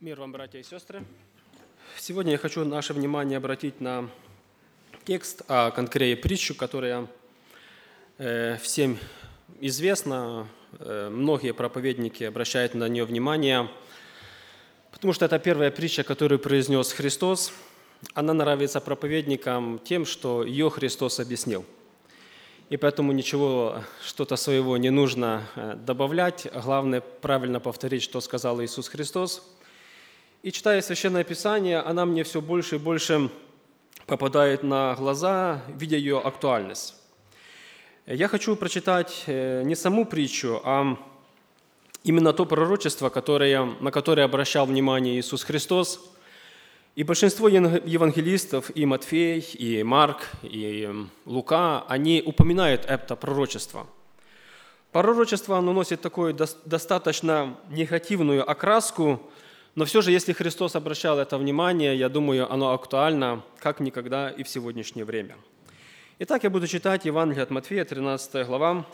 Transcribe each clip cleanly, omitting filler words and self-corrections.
Мир вам, братья и сестры. Сегодня я хочу наше внимание обратить на текст, а конкретнее притчу, которая всем известна. Многие проповедники обращают на нее внимание, потому что это первая притча, которую произнес Христос. Она нравится проповедникам тем, что ее Христос объяснил. И поэтому ничего, что-то своего не нужно добавлять. Главное правильно повторить, что сказал Иисус Христос. И читая Священное Писание, она мне все больше и больше попадает на глаза, видя ее актуальность. Я хочу прочитать не саму притчу, а именно то пророчество, на которое обращал внимание Иисус Христос. И большинство евангелистов, и Матфей, и Марк, и Лука, они упоминают это пророчество. Пророчество оно носит такую достаточно негативную окраску, но все же, если Христос обращал это внимание, я думаю, оно актуально, как никогда и в сегодняшнее время. Итак, я буду читать Евангелие от Матфея, 13 глава,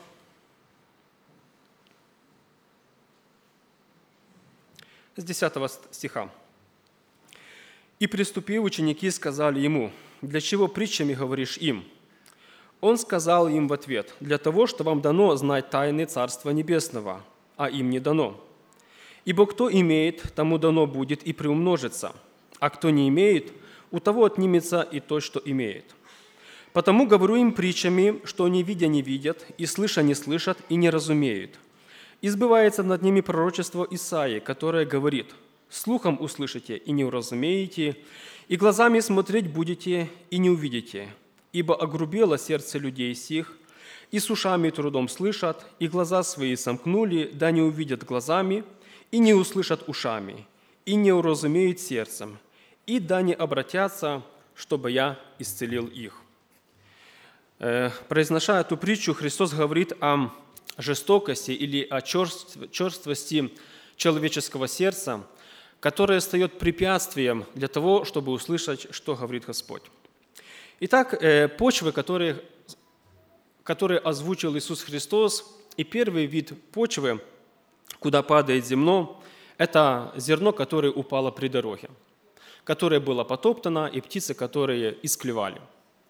с 10 стиха. «И приступив, ученики сказали ему: „Для чего притчами говоришь им?“ Он сказал им в ответ: „Для того, что вам дано знать тайны Царства Небесного, а им не дано. Ибо кто имеет, тому дано будет и приумножится, а кто не имеет, у того отнимется и то, что имеет. Потому говорю им притчами, что они видя не видят, и слыша не слышат, и не разумеют. И сбывается над ними пророчество Исаии, которое говорит: слухом услышите и не уразумеете, и глазами смотреть будете и не увидите, ибо огрубело сердце людей сих, и с ушами трудом слышат, и глаза свои сомкнули, да не увидят глазами, и не услышат ушами, и не уразумеют сердцем, и да не обратятся, чтобы я исцелил их». Произнося эту притчу, Христос говорит о жестокости или о черствости человеческого сердца, которое стает препятствием для того, чтобы услышать, что говорит Господь. Итак, почвы, которые озвучил Иисус Христос, и первый вид почвы, куда падает зерно, это зерно, которое упало при дороге, которое было потоптано, и птицы, которые исклевали.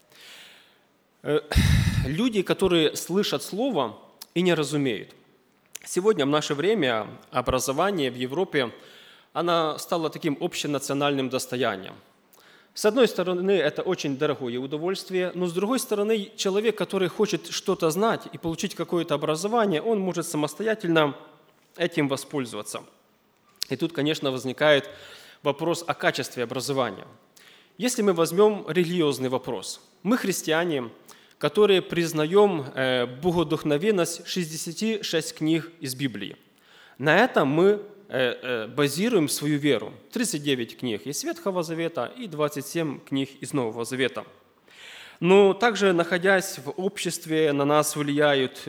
Люди, которые слышат Слово и не разумеют. Сегодня, в наше время, образование в Европе, оно стало таким общенациональным достоянием. С одной стороны, это очень дорогое удовольствие, но с другой стороны, человек, который хочет что-то знать и получить какое-то образование, он может самостоятельно этим воспользоваться. И тут, конечно, возникает вопрос о качестве образования. Если мы возьмем религиозный вопрос, мы христиане, которые признаем богодухновенность 66 книг из Библии. На этом мы базируем свою веру. 39 книг из Ветхого Завета и 27 книг из Нового Завета. Но также, находясь в обществе, на нас влияют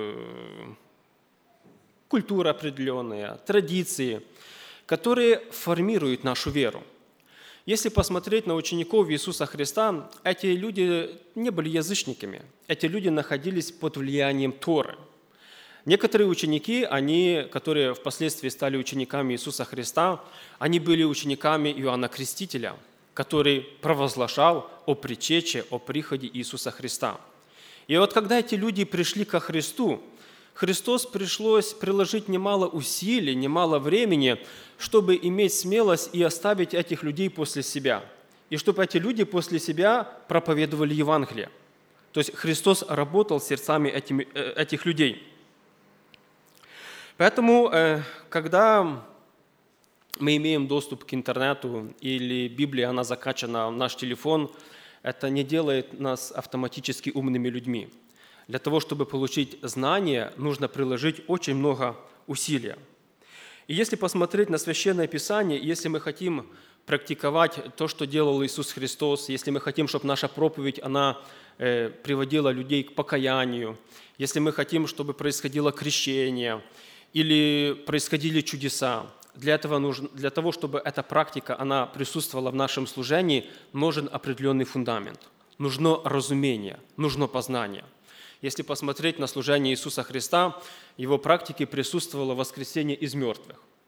культура определенная, традиции, которые формируют нашу веру. Если посмотреть на учеников Иисуса Христа, эти люди не были язычниками, эти люди находились под влиянием Торы. Некоторые ученики, которые впоследствии стали учениками Иисуса Христа, они были учениками Иоанна Крестителя, который провозглашал о причече, о приходе Иисуса Христа. И вот когда эти люди пришли ко Христу, Христос пришлось приложить немало усилий, немало времени, чтобы иметь смелость и оставить этих людей после себя. И чтобы эти люди после себя проповедовали Евангелие. То есть Христос работал с сердцами этих людей. Поэтому, когда мы имеем доступ к интернету или Библия, она закачана в наш телефон, это не делает нас автоматически умными людьми. Для того, чтобы получить знания, нужно приложить очень много усилий. И если посмотреть на Священное Писание, если мы хотим практиковать то, что делал Иисус Христос, если мы хотим, чтобы наша проповедь, она приводила людей к покаянию, если мы хотим, чтобы происходило крещение или происходили чудеса, для того, чтобы эта практика, она присутствовала в нашем служении, нужен определенный фундамент. Нужно разумение, нужно познание. Если посмотреть на служение Иисуса Христа, в его практике присутствовало воскресение из мертвых.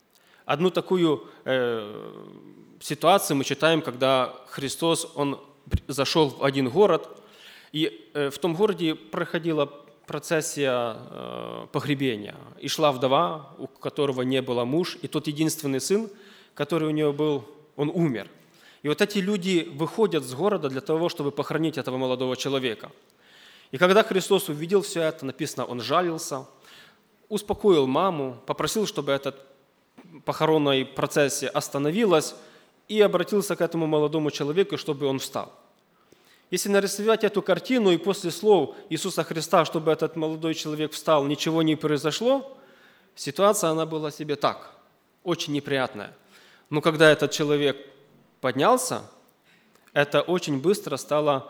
одну такую ситуацию мы читаем, когда Христос, Он зашел в один город, и в том городе проходила процессия погребения. И шла вдова, у которого не было муж, и тот единственный сын, который у нее был, он умер. И вот эти люди выходят с города для того, чтобы похоронить этого молодого человека. И когда Христос увидел все это, написано, Он жалился, успокоил маму, попросил, чтобы эта похоронная процессия остановилась, и обратился к этому молодому человеку, чтобы он встал. Если нарисовать эту картину, и после слов Иисуса Христа, чтобы этот молодой человек встал, ничего не произошло, ситуация, она была себе так, очень неприятная. Но когда этот человек поднялся, это очень быстро стало,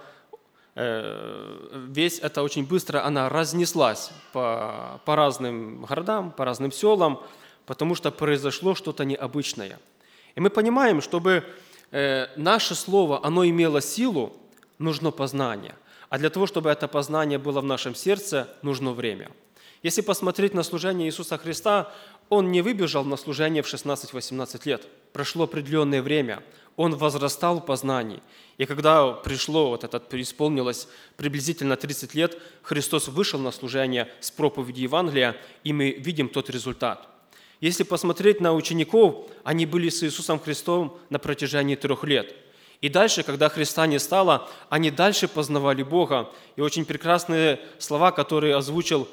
это очень быстро она разнеслась по разным городам, по разным селам, потому что произошло что-то необычное. И мы понимаем, чтобы наше слово, оно имело силу, нужно познание. А для того, чтобы это познание было в нашем сердце, нужно время. Если посмотреть на служение Иисуса Христа, Он не выбежал на служение в 16-18 лет. Прошло определенное время. Он возрастал в познании. И когда пришло, преисполнилось приблизительно 30 лет, Христос вышел на служение с проповедью Евангелия, и мы видим тот результат. Если посмотреть на учеников, они были с Иисусом Христом на протяжении 3 лет. И дальше, когда Христа не стало, они дальше познавали Бога. И очень прекрасные слова, которые озвучил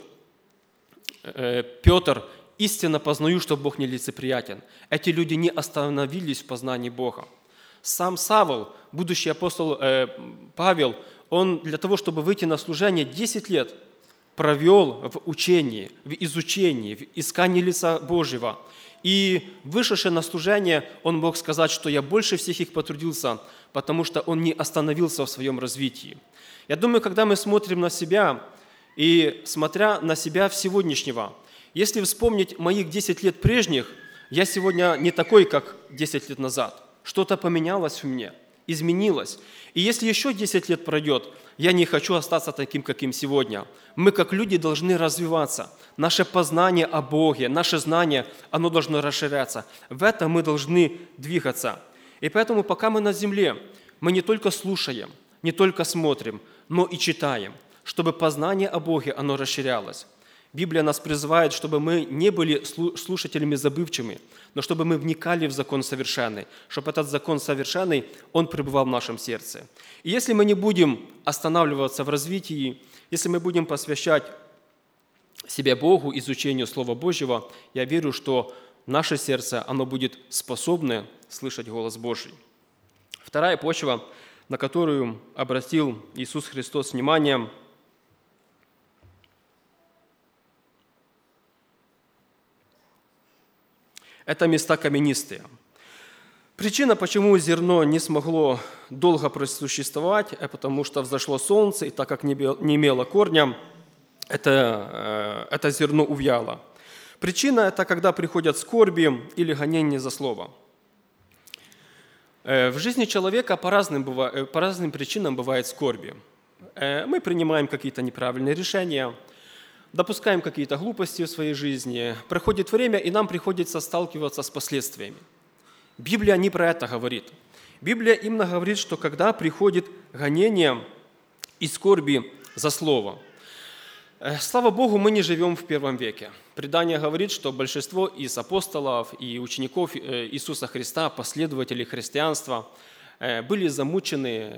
Петр: «Истинно познаю, что Бог нелицеприятен». Эти люди не остановились в познании Бога. Сам Савл, будущий апостол Павел, он для того, чтобы выйти на служение, 10 лет провел в учении, в изучении, в искании лица Божьего. И вышедший на служение, он мог сказать, что я больше всех их потрудился, потому что он не остановился в своем развитии. Я думаю, когда мы смотрим на себя, и смотря на себя в сегодняшнего, если вспомнить моих 10 лет прежних, я сегодня не такой, как 10 лет назад. Что-то поменялось в мне, изменилось. И если еще 10 лет пройдет, я не хочу остаться таким, каким сегодня. Мы, как люди, должны развиваться. Наше познание о Боге, наше знание, оно должно расширяться. В этом мы должны двигаться. И поэтому, пока мы на земле, мы не только слушаем, не только смотрим, но и читаем, чтобы познание о Боге, оно расширялось. Библия нас призывает, чтобы мы не были слушателями забывчивыми, но чтобы мы вникали в закон совершенный, чтобы этот закон совершенный, он пребывал в нашем сердце. И если мы не будем останавливаться в развитии, если мы будем посвящать себя Богу, изучению Слова Божьего, я верю, что наше сердце, оно будет способно слышать голос Божий. Вторая почва, на которую обратил Иисус Христос внимание, это места каменистые. Причина, почему зерно не смогло долго просуществовать, потому что взошло солнце, и так как не имело корня, это зерно увяло. Причина – это когда приходят скорби или гонения за слово. В жизни человека по разным причинам бывают скорби. Мы принимаем какие-то неправильные решения, допускаем какие-то глупости в своей жизни, проходит время, и нам приходится сталкиваться с последствиями. Библия не про это говорит. Библия именно говорит, что когда приходит гонение и скорби за слово. Слава Богу, мы не живем в первом веке. Предание говорит, что большинство из апостолов и учеников Иисуса Христа, последователей христианства, были замучены,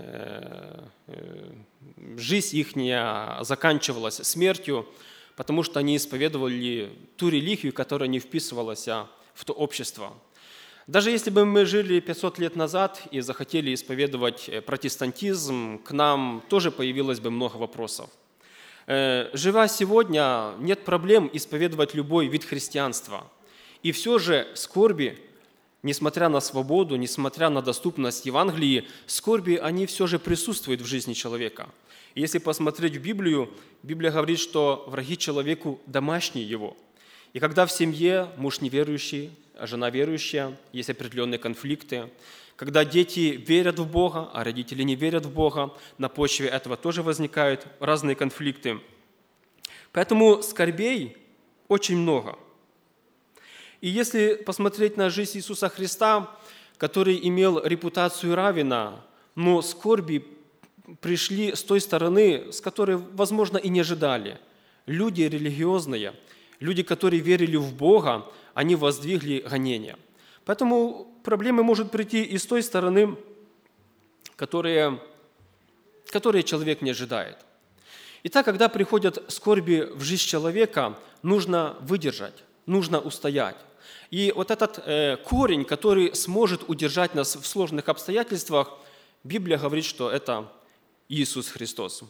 жизнь их заканчивалась смертью, потому что они исповедовали ту религию, которая не вписывалась в то общество. Даже если бы мы жили 500 лет назад и захотели исповедовать протестантизм, к нам тоже появилось бы много вопросов. Живя сегодня, нет проблем исповедовать любой вид христианства. И все же скорби, несмотря на свободу, несмотря на доступность Евангелии, скорби, они все же присутствуют в жизни человека. И если посмотреть в Библию, Библия говорит, что враги человеку домашние его. И когда в семье муж неверующий, а жена верующая, есть определенные конфликты, когда дети верят в Бога, а родители не верят в Бога, на почве этого тоже возникают разные конфликты. Поэтому скорбей очень много. И если посмотреть на жизнь Иисуса Христа, который имел репутацию раввина, но скорби пришли с той стороны, с которой, возможно, и не ожидали. Люди религиозные, люди, которые верили в Бога, они воздвигли гонения. Поэтому проблемы могут прийти и с той стороны, которые человек не ожидает. Итак, когда приходят скорби в жизнь человека, нужно выдержать, нужно устоять. И вот этот корень, который сможет удержать нас в сложных обстоятельствах, Библия говорит, что это Иисус Христос.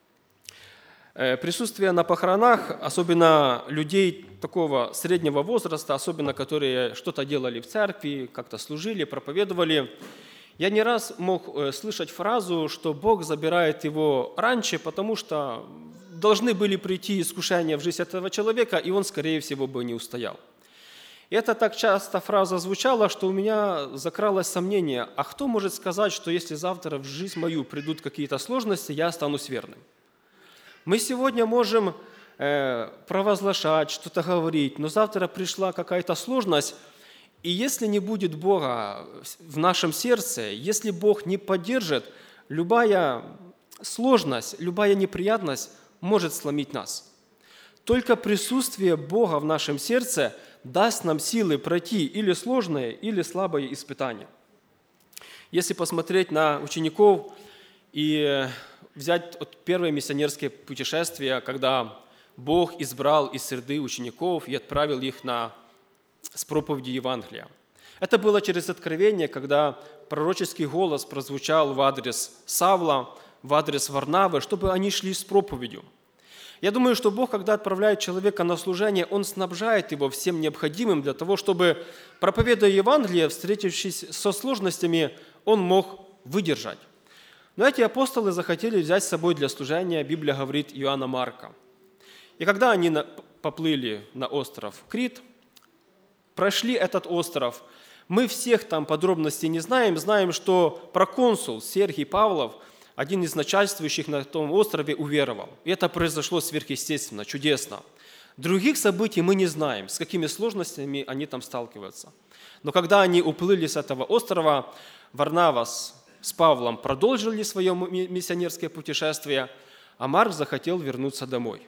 Присутствие на похоронах, особенно людей такого среднего возраста, особенно которые что-то делали в церкви, как-то служили, проповедовали, я не раз мог слышать фразу, что Бог забирает его раньше, потому что должны были прийти искушения в жизнь этого человека, и он, скорее всего, бы не устоял. И это так часто фраза звучала, что у меня закралось сомнение, а кто может сказать, что если завтра в жизнь мою придут какие-то сложности, я останусь верным? Мы сегодня можем провозглашать, что-то говорить, но завтра пришла какая-то сложность, и если не будет Бога в нашем сердце, если Бог не поддержит, любая сложность, любая неприятность может сломить нас. Только присутствие Бога в нашем сердце даст нам силы пройти или сложные, или слабые испытания. Если посмотреть на учеников и взять первое миссионерское путешествие, когда Бог избрал из среды учеников и отправил их с проповедью Евангелия. Это было через откровение, когда пророческий голос прозвучал в адрес Савла, в адрес Варнавы, чтобы они шли с проповедью. Я думаю, что Бог, когда отправляет человека на служение, Он снабжает его всем необходимым для того, чтобы, проповедуя Евангелие, встретившись со сложностями, он мог выдержать. Но эти апостолы захотели взять с собой для служения, Библия говорит, Иоанна Марка. И когда они поплыли на остров Крит, прошли этот остров, мы всех там подробностей не знаем, знаем, что проконсул Сергий Павлов, один из начальствующих на том острове, уверовал. И это произошло сверхъестественно, чудесно. Других событий мы не знаем, с какими сложностями они там сталкиваются. Но когда они уплыли с этого острова, Варнава с Павлом продолжили свое миссионерское путешествие, а Марк захотел вернуться домой.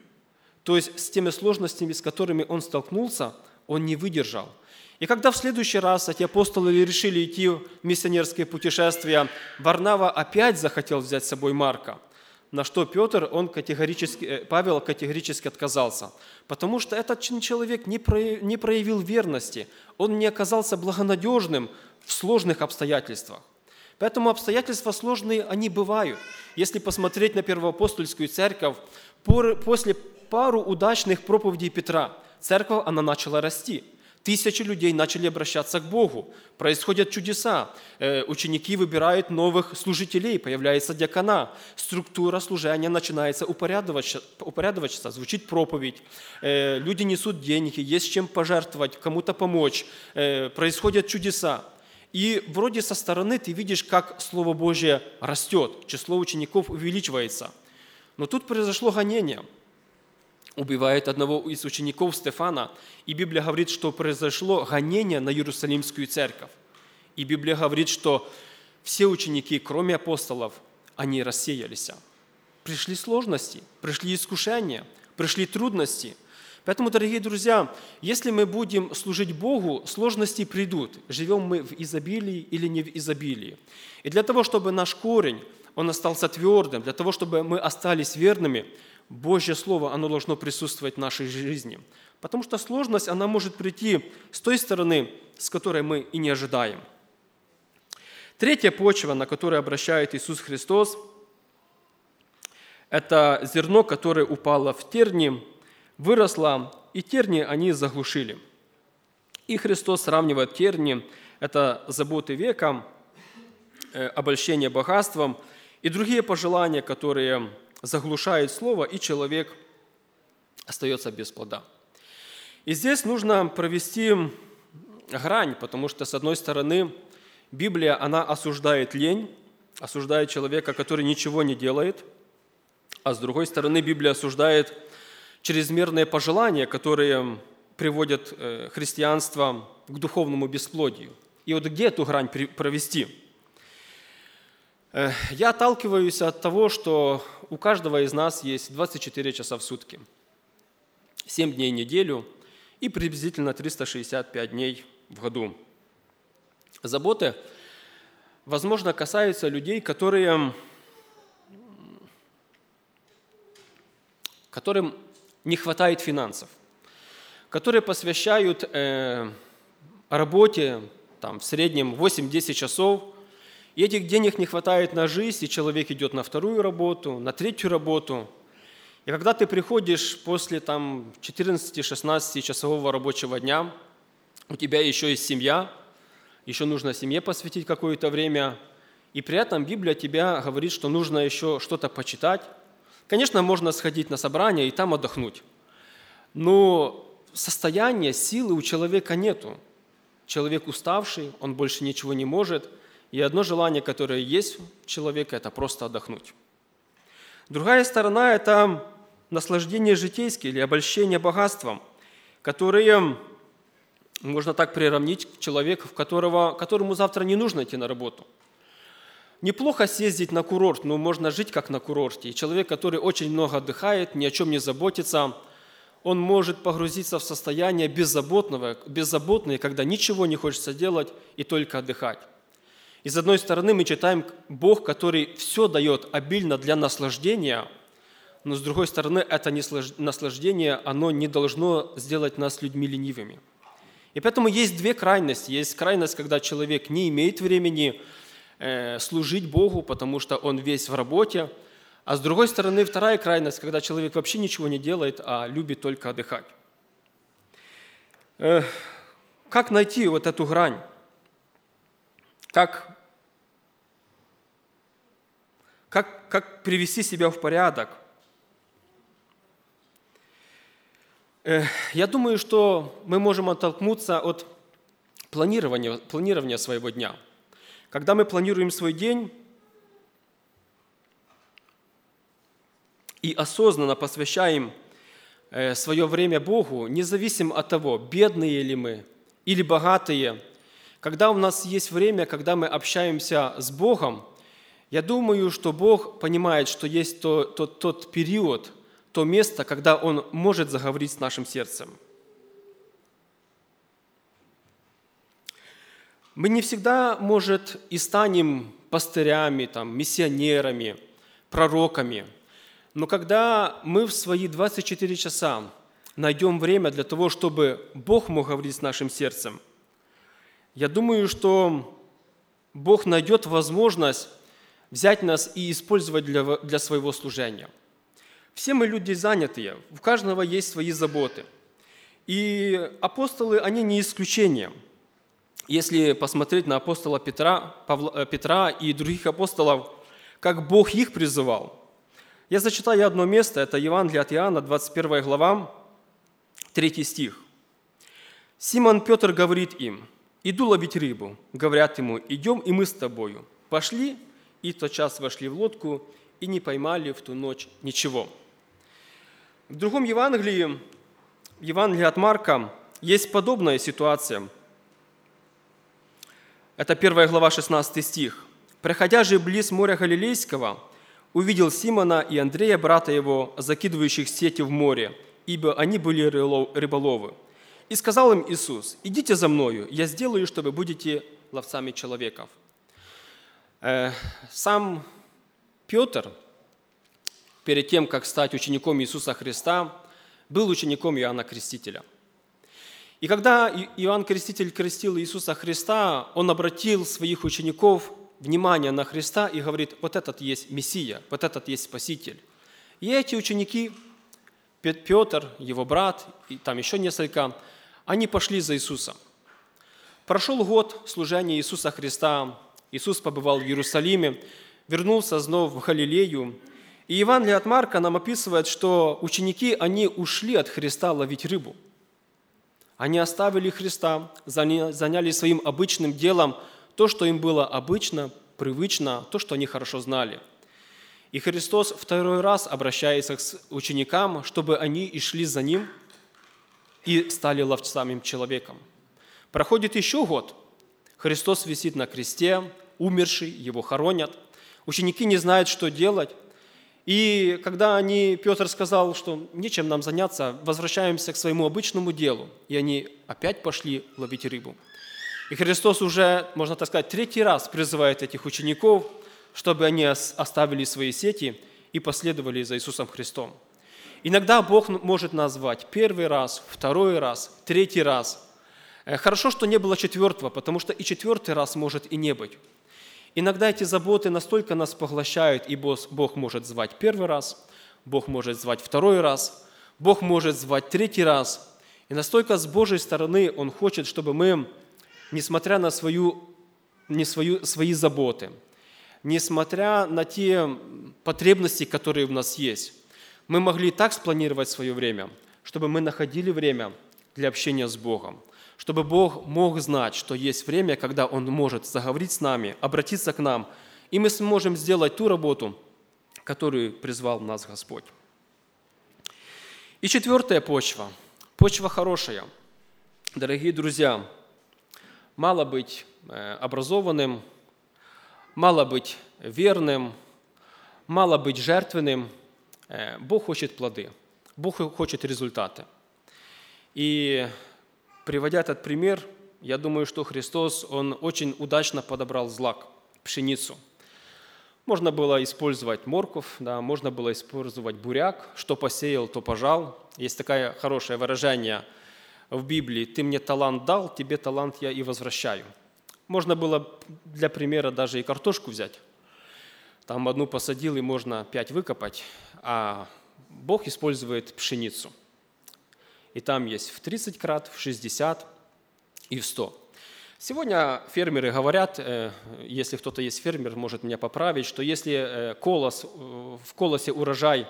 То есть с теми сложностями, с которыми он столкнулся, он не выдержал. И когда в следующий раз эти апостолы решили идти в миссионерское путешествие, Варнава опять захотел взять с собой Марка, на что Павел категорически отказался, потому что этот человек не проявил верности, он не оказался благонадежным в сложных обстоятельствах. Поэтому обстоятельства сложные, они бывают. Если посмотреть на первоапостольскую церковь, после пару удачных проповедей Петра, церковь, она начала расти. Тысячи людей начали обращаться к Богу. Происходят чудеса. Ученики выбирают новых служителей, появляется диакона. Структура служения начинается упорядочиваться, звучит проповедь. Люди несут деньги, есть чем пожертвовать, кому-то помочь. Происходят чудеса. И вроде со стороны ты видишь, как Слово Божье растет, число учеников увеличивается. Но тут произошло гонение. Убивает одного из учеников Стефана, и Библия говорит, что произошло гонение на Иерусалимскую церковь. И Библия говорит, что все ученики, кроме апостолов, они рассеялись. Пришли сложности, пришли искушения, пришли трудности. Поэтому, дорогие друзья, если мы будем служить Богу, сложности придут. Живем мы в изобилии или не в изобилии. И для того, чтобы наш корень, он остался твердым, для того, чтобы мы остались верными, Божье Слово, оно должно присутствовать в нашей жизни. Потому что сложность, она может прийти с той стороны, с которой мы и не ожидаем. Третья почва, на которую обращает Иисус Христос, это зерно, которое упало в терни, выросло, и терни они заглушили. И Христос сравнивает терни, это заботы века, обольщение богатством и другие пожелания, которые заглушает слово, и человек остается без плода. И здесь нужно провести грань, потому что, с одной стороны, Библия, она осуждает лень, осуждает человека, который ничего не делает, а с другой стороны, Библия осуждает чрезмерные пожелания, которые приводят христианство к духовному бесплодию. И вот где эту грань провести? Я отталкиваюсь от того, что у каждого из нас есть 24 часа в сутки, 7 дней в неделю и приблизительно 365 дней в году. Заботы, возможно, касаются людей, которым не хватает финансов, которые посвящают работе в среднем 8-10 часов, и этих денег не хватает на жизнь, и человек идет на вторую работу, на третью работу. И когда ты приходишь после 14-16 часового рабочего дня, у тебя еще есть семья, еще нужно семье посвятить какое-то время, и при этом Библия тебе говорит, что нужно еще что-то почитать. Конечно, можно сходить на собрание и там отдохнуть, но состояния, силы у человека нету. Человек уставший, он больше ничего не может, и одно желание, которое есть у человека, это просто отдохнуть. Другая сторона – это наслаждение житейское или обольщение богатством, которые можно так приравнить к человеку, которому завтра не нужно идти на работу. Неплохо съездить на курорт, но можно жить как на курорте. И человек, который очень много отдыхает, ни о чем не заботится, он может погрузиться в состояние беззаботное, когда ничего не хочется делать и только отдыхать. И с одной стороны мы читаем Бог, который все дает обильно для наслаждения, но с другой стороны это наслаждение, оно не должно сделать нас людьми ленивыми. И поэтому есть две крайности. Есть крайность, когда человек не имеет времени служить Богу, потому что он весь в работе. А с другой стороны, вторая крайность, когда человек вообще ничего не делает, а любит только отдыхать. Как найти вот эту грань? Как привести себя в порядок? Я думаю, что мы можем оттолкнуться от планирования своего дня. Когда мы планируем свой день и осознанно посвящаем свое время Богу, независимо от того, бедные ли мы или богатые, когда у нас есть время, когда мы общаемся с Богом, я думаю, что Бог понимает, что есть тот период, то место, когда Он может заговорить с нашим сердцем. Мы не всегда, может, и станем пастырями, миссионерами, пророками, но когда мы в свои 24 часа найдем время для того, чтобы Бог мог говорить с нашим сердцем, я думаю, что Бог найдет возможность взять нас и использовать для своего служения. Все мы люди занятые, у каждого есть свои заботы. И апостолы, они не исключение. Если посмотреть на апостола Петра и других апостолов, как Бог их призывал. Я зачитаю одно место, это Евангелие от Иоанна, 21 глава, 3 стих. «Симон Петр говорит им: иду ловить рыбу. Говорят ему: идем и мы с тобою. Пошли, и тотчас вошли в лодку, и не поймали в ту ночь ничего». В другом Евангелии, Евангелии от Марка, есть подобная ситуация. Это 1 глава, 16 стих. «Проходя же близ моря Галилейского, увидел Симона и Андрея, брата его, закидывающих сети в море, ибо они были рыболовы. И сказал им Иисус: идите за мною, я сделаю, что вы будете ловцами человеков». Сам Петр, перед тем, как стать учеником Иисуса Христа, был учеником Иоанна Крестителя. И когда Иоанн Креститель крестил Иисуса Христа, он обратил своих учеников внимание на Христа и говорит: вот этот есть Мессия, вот этот есть Спаситель. И эти ученики, Петр, его брат, и там еще несколько, они пошли за Иисусом. Прошел год служения Иисуса Христа, Иисус побывал в Иерусалиме, вернулся снова в Галилею. И Евангелие от Марка нам описывает, что ученики, они ушли от Христа ловить рыбу. Они оставили Христа, занялись своим обычным делом, то, что им было обычно, привычно, то, что они хорошо знали. И Христос второй раз обращается к ученикам, чтобы они и шли за Ним, и стали ловцами человеком. Проходит еще год. Христос висит на кресте, умерший, его хоронят. Ученики не знают, что делать. И когда Петр сказал, что нечем нам заняться, возвращаемся к своему обычному делу. И они опять пошли ловить рыбу. И Христос уже, можно так сказать, 3-й раз призывает этих учеников, чтобы они оставили свои сети и последовали за Иисусом Христом. Иногда Бог может назвать 1-й раз, 2-й раз, 3-й раз. Хорошо, что не было 4-го, потому что и 4-й раз может и не быть. Иногда эти заботы настолько нас поглощают, и Бог может звать 1-й раз, Бог может звать 2-й раз, Бог может звать 3-й раз. И настолько с Божьей стороны Он хочет, чтобы мы, несмотря на свои заботы, несмотря на те потребности, которые у нас есть, мы могли так спланировать свое время, чтобы мы находили время для общения с Богом, чтобы Бог мог знать, что есть время, когда Он может заговорить с нами, обратиться к нам, и мы сможем сделать ту работу, которую призвал нас Господь. И 4-я почва. Почва хорошая. Дорогие друзья, мало быть образованным, мало быть верным, мало быть жертвенным. Бог хочет плоды, Бог хочет результаты. И приводя этот пример, я думаю, что Христос, Он очень удачно подобрал злак, пшеницу. Можно было использовать морковь, да, можно было использовать буряк, что посеял, то пожал. Есть такое хорошее выражение в Библии: «Ты мне талант дал, тебе талант я и возвращаю». Можно было для примера даже и картошку взять. Там одну посадил, и можно 5 выкопать, а Бог использует пшеницу. И там есть в 30 крат, в 60 и в 100. Сегодня фермеры говорят, если кто-то есть фермер, может меня поправить, что если в колосе урожай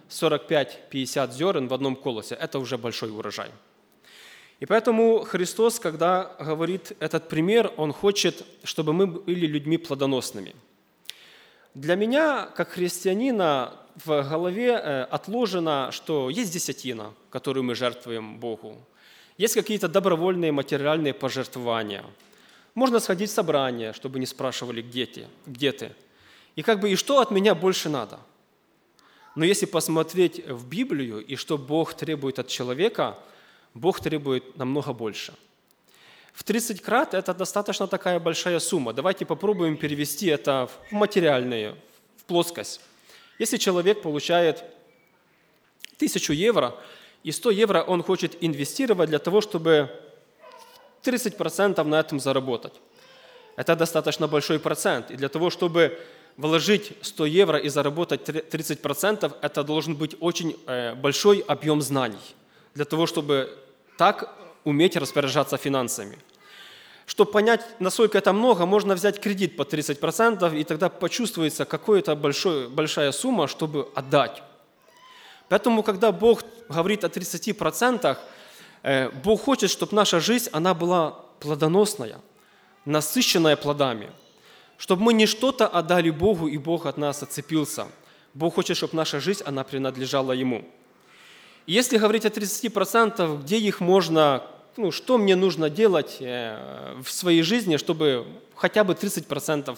45-50 зерен в одном колосе, это уже большой урожай. И поэтому Христос, когда говорит этот пример, Он хочет, чтобы мы были людьми плодоносными. Для меня, как христианина, в голове отложено, что есть десятина, которую мы жертвуем Богу. Есть какие-то добровольные материальные пожертвования. Можно сходить в собрание, чтобы не спрашивали, где ты. И что от меня больше надо? Но если посмотреть в Библию, и что Бог требует от человека, Бог требует намного больше. В 30 крат это достаточно такая большая сумма. Давайте попробуем перевести это в материальные, в плоскость. Если человек получает 1000 евро, и 100 евро он хочет инвестировать для того, чтобы 30% на этом заработать. Это достаточно большой процент. И для того, чтобы вложить 100 евро и заработать 30%, это должен быть очень большой объем знаний. Для того, чтобы так уметь распоряжаться финансами. Чтобы понять, насколько это много, можно взять кредит по 30%, и тогда почувствуется какая-то большая сумма, чтобы отдать. Поэтому, когда Бог говорит о 30%, Бог хочет, чтобы наша жизнь она была плодоносная, насыщенная плодами. Чтобы мы не что-то отдали Богу, и Бог от нас отцепился. Бог хочет, чтобы наша жизнь она принадлежала Ему. Если говорить о 30%, где их можно, что мне нужно делать в своей жизни, чтобы хотя бы 30%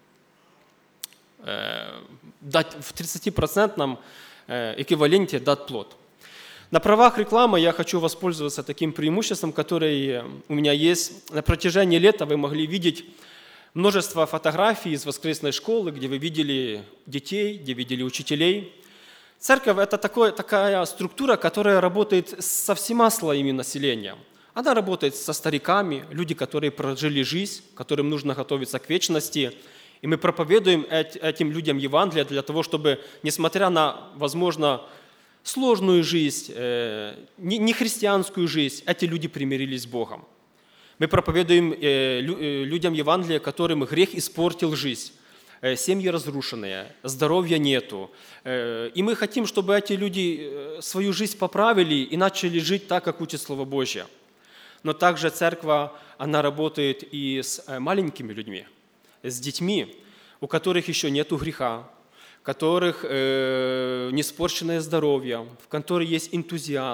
дать в 30% эквиваленте дать плод. На правах рекламы я хочу воспользоваться таким преимуществом, которое у меня есть. На протяжении лета вы могли видеть множество фотографий из воскресной школы, где вы видели детей, где видели учителей. Церковь – это такая структура, которая работает со всеми слоями населения. Она работает со стариками, люди, которые прожили жизнь, которым нужно готовиться к вечности. И мы проповедуем этим людям Евангелие для того, чтобы, несмотря на, возможно, сложную жизнь, нехристианскую жизнь, эти люди примирились с Богом. Мы проповедуем людям Евангелие, которым грех испортил жизнь. Семьи разрушенные, здоровья нету. И мы хотим, чтобы эти люди свою жизнь поправили и начали жить так, как учит Слово Божье. Но также церковь, она работает и с маленькими людьми, с детьми, у которых еще нету греха, у которых не испорченное здоровье, в которых есть энтузиазм.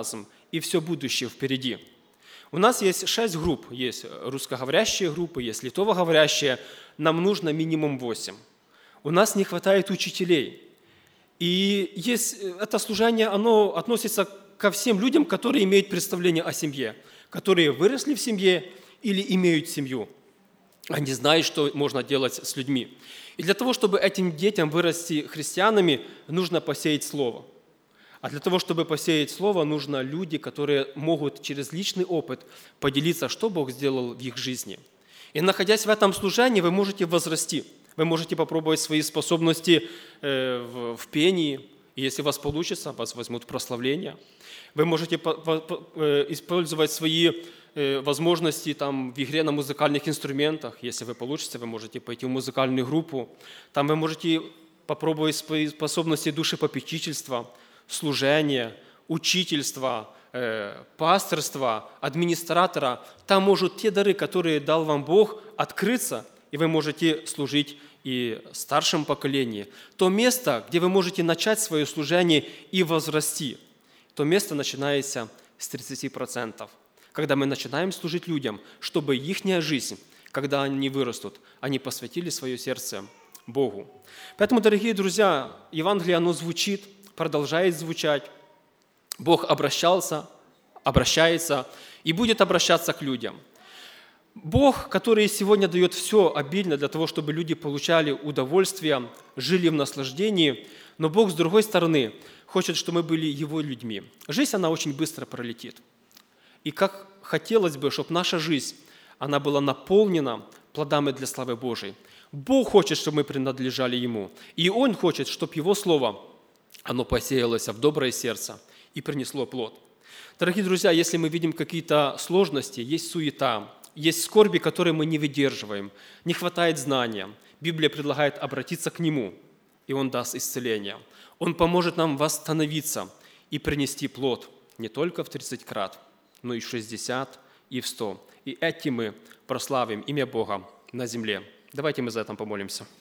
и все будущее впереди. У нас есть 6 групп. Есть русскоговорящие группы, есть литовоговорящие. Нам нужно минимум 8. У нас не хватает учителей. И это служение, оно относится ко всем людям, которые имеют представление о семье, которые выросли в семье или имеют семью. Они знают, что можно делать с людьми. И для того, чтобы этим детям вырасти христианами, нужно посеять Слово. А для того, чтобы посеять Слово, нужно люди, которые могут через личный опыт поделиться, что Бог сделал в их жизни. И находясь в этом служении, вы можете возрасти. Вы можете попробовать свои способности в пении. И если у вас получится, вас возьмут в прославление. Вы можете использовать свои возможности в игре на музыкальных инструментах. Если вы получится, вы можете пойти в музыкальную группу. Там вы можете попробовать свои способности душепопечительства, служения, учительства, пасторства, администратора. Там могут те дары, которые дал вам Бог, открыться, и вы можете служить и старшему поколению. То место, где вы можете начать свое служение и возрасти, то место начинается с 30%. Когда мы начинаем служить людям, чтобы их жизнь, когда они вырастут, они посвятили свое сердце Богу. Поэтому, дорогие друзья, Евангелие, оно звучит, продолжает звучать. Бог обращается и будет обращаться к людям. Бог, который сегодня дает все обильно для того, чтобы люди получали удовольствие, жили в наслаждении, но Бог, с другой стороны, хочет, чтобы мы были Его людьми. Жизнь, она очень быстро пролетит. И как хотелось бы, чтобы наша жизнь, она была наполнена плодами для славы Божией. Бог хочет, чтобы мы принадлежали Ему. И Он хочет, чтобы Его Слово, оно посеялось в доброе сердце и принесло плод. Дорогие друзья, если мы видим какие-то сложности, есть суета, есть скорби, которые мы не выдерживаем, не хватает знания, Библия предлагает обратиться к Нему, и Он даст исцеление. Он поможет нам восстановиться и принести плод не только в 30 крат, но и в 60, и в 100. И этим мы прославим имя Бога на земле. Давайте мы за это помолимся.